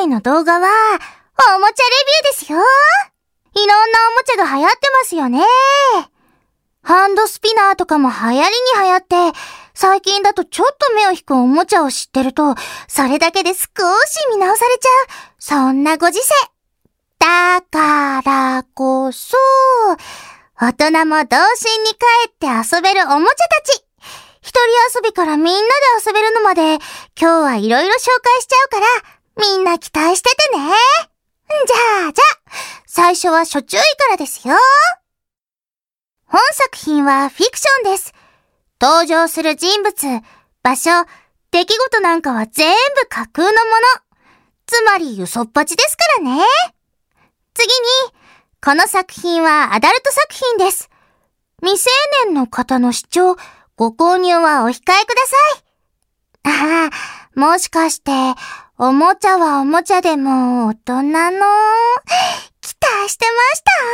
回の動画は、おもちゃレビューですよ。いろんなおもちゃが流行ってますよね。ハンドスピナーとかも流行りに流行って、最近だとちょっと目を引くおもちゃを知ってると、それだけで少し見直されちゃう、そんなご時世。だからこそ、大人も童心に帰って遊べるおもちゃたち。一人遊びからみんなで遊べるのまで、今日はいろいろ紹介しちゃうから、みんな期待しててね。じゃあ、最初は初注意からですよ。本作品はフィクションです。登場する人物、場所、出来事なんかは全部架空のもの。つまり嘘っぱちですからね。次に、この作品はアダルト作品です。未成年の方の視聴、ご購入はお控えください。もしかして、おもちゃはおもちゃでも大人の、期待してま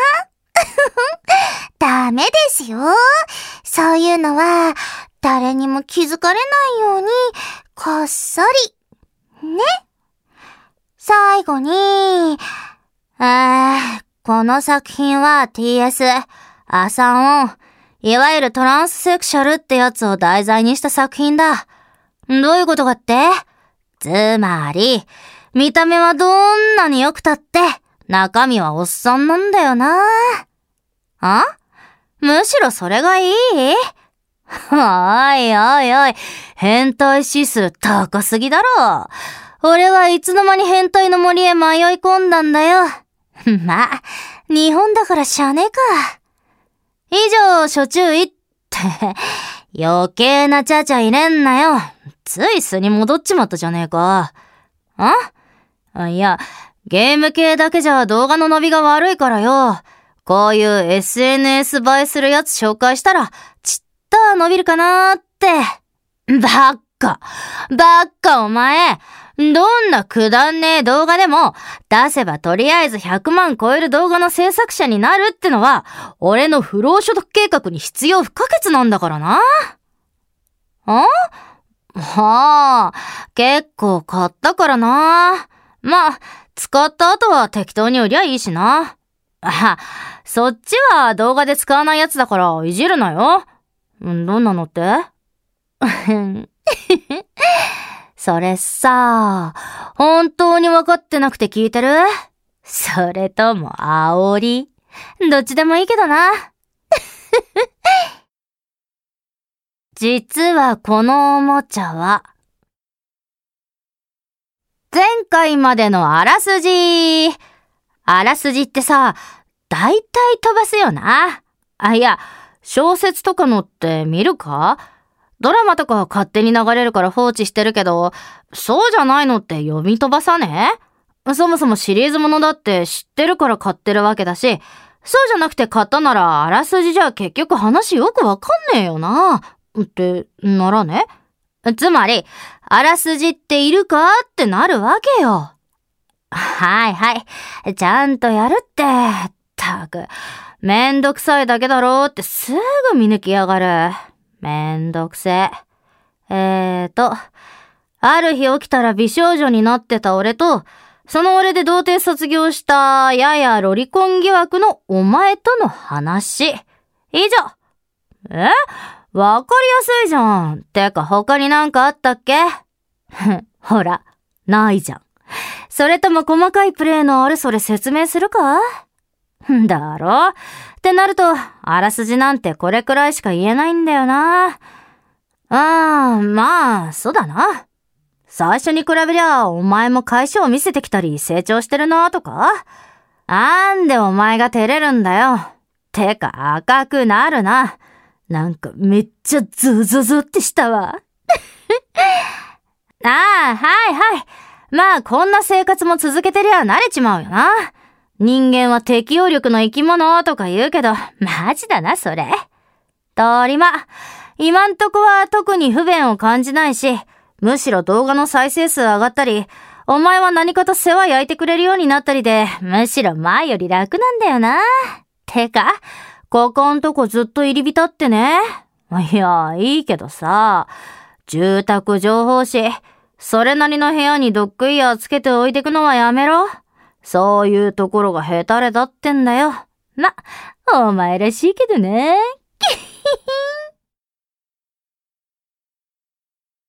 したダメですよ。そういうのは、誰にも気づかれないように、こっそり。ね。最後に、この作品は TS、アサオン、いわゆるトランスセクシャルってやつを題材にした作品だ。どういうことかって？つまり、見た目はどんなに良くたって、中身はおっさんなんだよな。むしろそれがいい？おい、変態指数高すぎだろ。俺はいつの間に変態の森へ迷い込んだんだよ。まあ、日本だからしゃねえか。以上、初注意って、余計なちゃちゃ入れんなよ。つい素に戻っちまったじゃねえか。いや、ゲーム系だけじゃ動画の伸びが悪いからよ。こういう SNS 映えするやつ紹介したら、ちった伸びるかなーって。ばっかお前。どんなくだんねえ動画でも、出せばとりあえず100万超える動画の制作者になるってのは、俺の不労所得計画に必要不可欠なんだからな。結構買ったからな。まあ、使った後は適当に売りゃいいしな。そっちは動画で使わないやつだからいじるなよ。どんなのってそれさ、本当に分かってなくて聞いてる？それとも煽り？どっちでもいいけどな。実はこのおもちゃは、前回までのあらすじってさ、大体飛ばすよな。いや、小説とかのって見るか？ドラマとかは勝手に流れるから放置してるけど、そうじゃないのって読み飛ばさね？そもそもシリーズものだって知ってるから買ってるわけだし、そうじゃなくて買ったならあらすじじゃ結局話よくわかんねえよな。ってならね。つまり、あらすじっているかってなるわけよ。はい。ちゃんとやるって。ったく、めんどくさいだけだろってすぐ見抜きやがる。めんどくせえ。ある日起きたら美少女になってた俺と、その俺で童貞卒業したややロリコン疑惑のお前との話。以上。わかりやすいじゃん。てか他になんかあったっけ？ほら、ないじゃん。それとも細かいプレイのあれそれ説明するか？だろ？ってなると、あらすじなんてこれくらいしか言えないんだよな。まあ、そうだな。最初に比べりゃ、お前も会社を見せてきたり成長してるなとか？なんでお前が照れるんだよ。てか赤くなるな。なんかめっちゃズズズってしたわ。はい。まあこんな生活も続けてりゃ慣れちまうよな。人間は適応力の生き物とか言うけど、マジだなそれ。とりま、今んとこは特に不便を感じないし、むしろ動画の再生数上がったり、お前は何かと世話焼いてくれるようになったりで、むしろ前より楽なんだよな。てか、ここんとこずっと入り浸ってね。いや、いいけどさ、住宅情報誌、 それなりの部屋にドッグイヤーつけておいてくのはやめろ。そういうところがヘタレだってんだよ。お前らしいけどね。